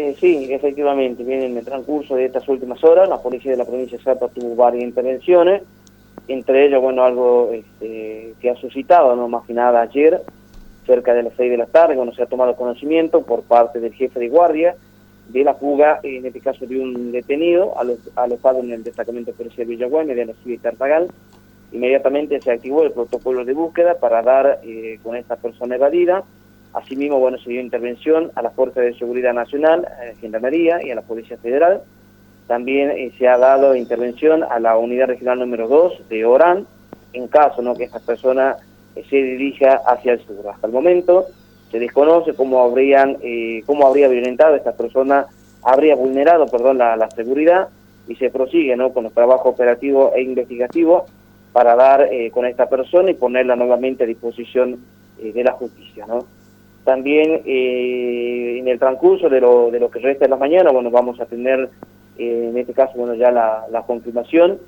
Sí, efectivamente, bien, en el transcurso de estas últimas horas, la policía de la provincia de Salta tuvo varias intervenciones, entre ellas, bueno, algo que ha suscitado, no más que nada ayer, cerca de las 6 de la tarde, cuando se ha tomado conocimiento por parte del jefe de guardia de la fuga, en este caso de un detenido, alojado en el destacamento policial Villagüeme de la ciudad de Tartagal. Inmediatamente se activó el protocolo de búsqueda para dar con esta persona evadida. Asimismo, bueno, se dio intervención a las Fuerzas de Seguridad Nacional, Gendarmería y a la Policía Federal. También se ha dado intervención a la Unidad Regional número 2 de Orán, en caso que esta persona se dirija hacia el sur. Hasta el momento se desconoce cómo habría violentado esta persona, habría vulnerado, la seguridad, y se prosigue con los trabajos operativos e investigativos para dar con esta persona y ponerla nuevamente a disposición de la justicia, ¿no? También en el transcurso de lo que resta de la mañana, bueno, vamos a tener en este caso, bueno, ya la confirmación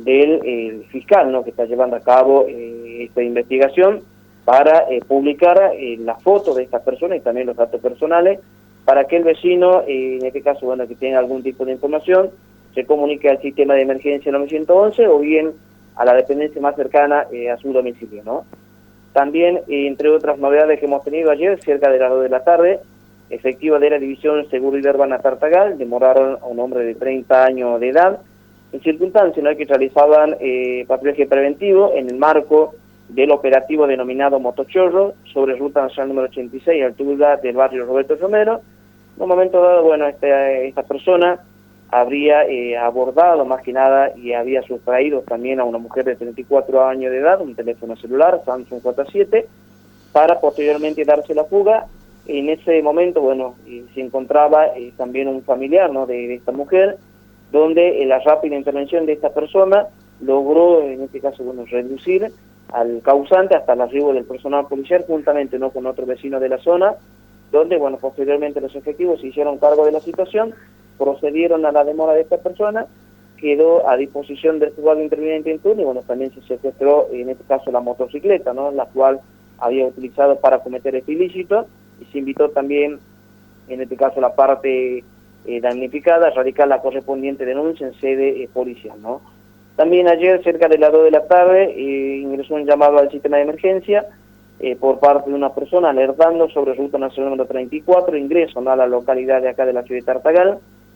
del fiscal, que está llevando a cabo esta investigación para publicar la foto de esta persona y también los datos personales para que el vecino, en este caso, bueno, que tenga algún tipo de información, se comunique al sistema de emergencia 911 o bien a la dependencia más cercana a su domicilio, ¿no? También, entre otras novedades que hemos tenido ayer, cerca de las 2 de la tarde, efectiva de la División Seguridad Urbana Tartagal, demoraron a un hombre de 30 años de edad, en circunstancias que realizaban patrullaje preventivo en el marco del operativo denominado Motochorro, sobre ruta nacional número 86, altura del barrio Roberto Romero. En un momento dado, bueno, esta persona habría abordado más que nada y había sustraído también a una mujer de 34 años de edad, un teléfono celular, Samsung J7, para posteriormente darse la fuga. En ese momento, bueno, se encontraba también un familiar, ¿no?, de esta mujer, donde la rápida intervención de esta persona logró, en este caso, bueno, reducir al causante hasta el arribo del personal policial, juntamente con otro vecino de la zona, donde, bueno, posteriormente los efectivos se hicieron cargo de la situación, procedieron a la demora de esta persona, quedó a disposición del juzgado interviniente en turno y, bueno, también se secuestró, en este caso, la motocicleta, ¿no?, la cual había utilizado para cometer este ilícito, y se invitó también, en este caso, la parte damnificada a radicar la correspondiente denuncia en sede policial, ¿no? También ayer, cerca de las 2 de la tarde, ingresó un llamado al sistema de emergencia por parte de una persona alertando sobre ruta nacional número 34, ingreso a la localidad de acá de la ciudad de Tartagal,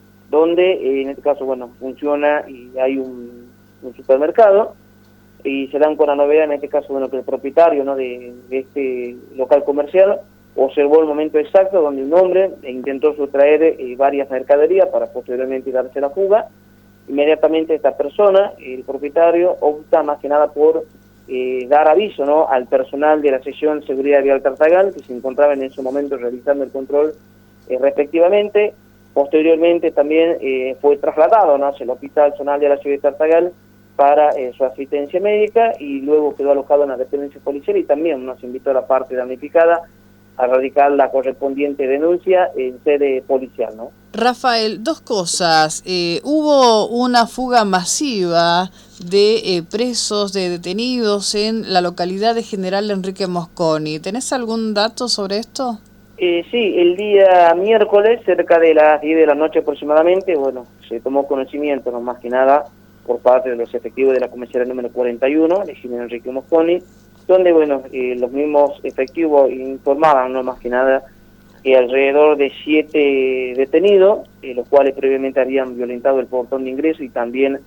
donde en este caso, bueno, funciona y hay un supermercado, y se dan con la novedad, en este caso, bueno, que el propietario, ¿no?, de este local comercial observó el momento exacto donde un hombre intentó sustraer varias mercaderías para posteriormente darse la fuga. Inmediatamente esta persona, el propietario, opta más que nada por dar aviso, ¿no?, al personal de la sección Seguridad Vial Tartagal, que se encontraba en ese momento realizando el control respectivamente. Posteriormente también fue trasladado, ¿no?, hacia el Hospital Zonal de la ciudad de Tartagal para su asistencia médica, y luego quedó alojado en la dependencia policial, y también nos invitó a la parte damnificada a radicar la correspondiente denuncia en sede policial, ¿no? Rafael, dos cosas. Hubo una fuga masiva de presos, de detenidos en la localidad de General Enrique Mosconi. ¿Tenés algún dato sobre esto? Sí, el día miércoles, cerca de las 10 de la noche aproximadamente, bueno, se tomó conocimiento, no más que nada, por parte de los efectivos de la comisaría número 41, de General Enrique Mosconi, donde, bueno, los mismos efectivos informaban, no más que nada, que alrededor de 7 detenidos, los cuales previamente habían violentado el portón de ingreso y también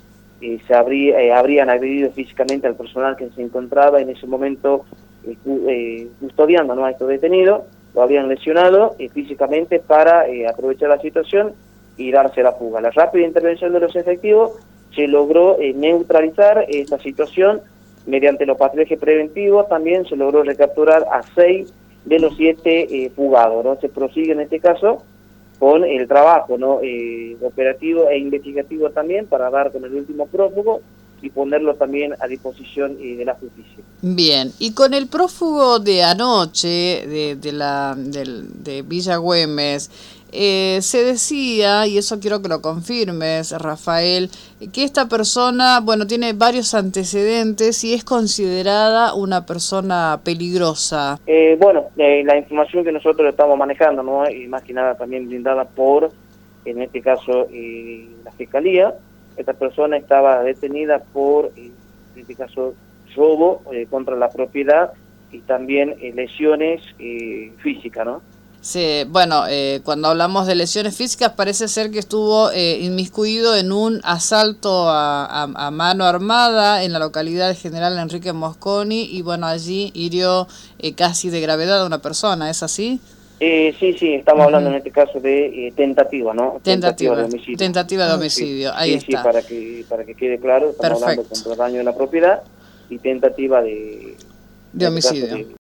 habrían agredido físicamente al personal que se encontraba en ese momento custodiando, ¿no?, a estos detenidos. Lo habían lesionado físicamente para aprovechar la situación y darse la fuga. La rápida intervención de los efectivos se logró neutralizar esta situación mediante los patrullajes preventivos. También se logró recapturar a 6 de los 7 fugados, ¿no? Se prosigue en este caso con el trabajo, ¿no?, operativo e investigativo también para dar con el último prófugo y ponerlo también a disposición de la justicia. Bien, y con el prófugo de anoche de Villa Güemes, se decía, y eso quiero que lo confirmes, Rafael, que esta persona, bueno, tiene varios antecedentes y es considerada una persona peligrosa. La información que nosotros estamos manejando, ¿no?, y más que nada también brindada por en este caso la Fiscalía. Esta persona estaba detenida por, en este caso, robo contra la propiedad y también lesiones físicas, ¿no? Sí, bueno, cuando hablamos de lesiones físicas parece ser que estuvo inmiscuido en un asalto a mano armada en la localidad del General Enrique Mosconi y bueno, allí hirió casi de gravedad a una persona, ¿es así? Sí, estamos hablando en este caso de tentativa, ¿no? Tentativa de homicidio. Tentativa de Sí, homicidio, ahí sí, está. para que quede claro, estamos hablando Perfecto. contra daño de la propiedad y tentativa de De homicidio.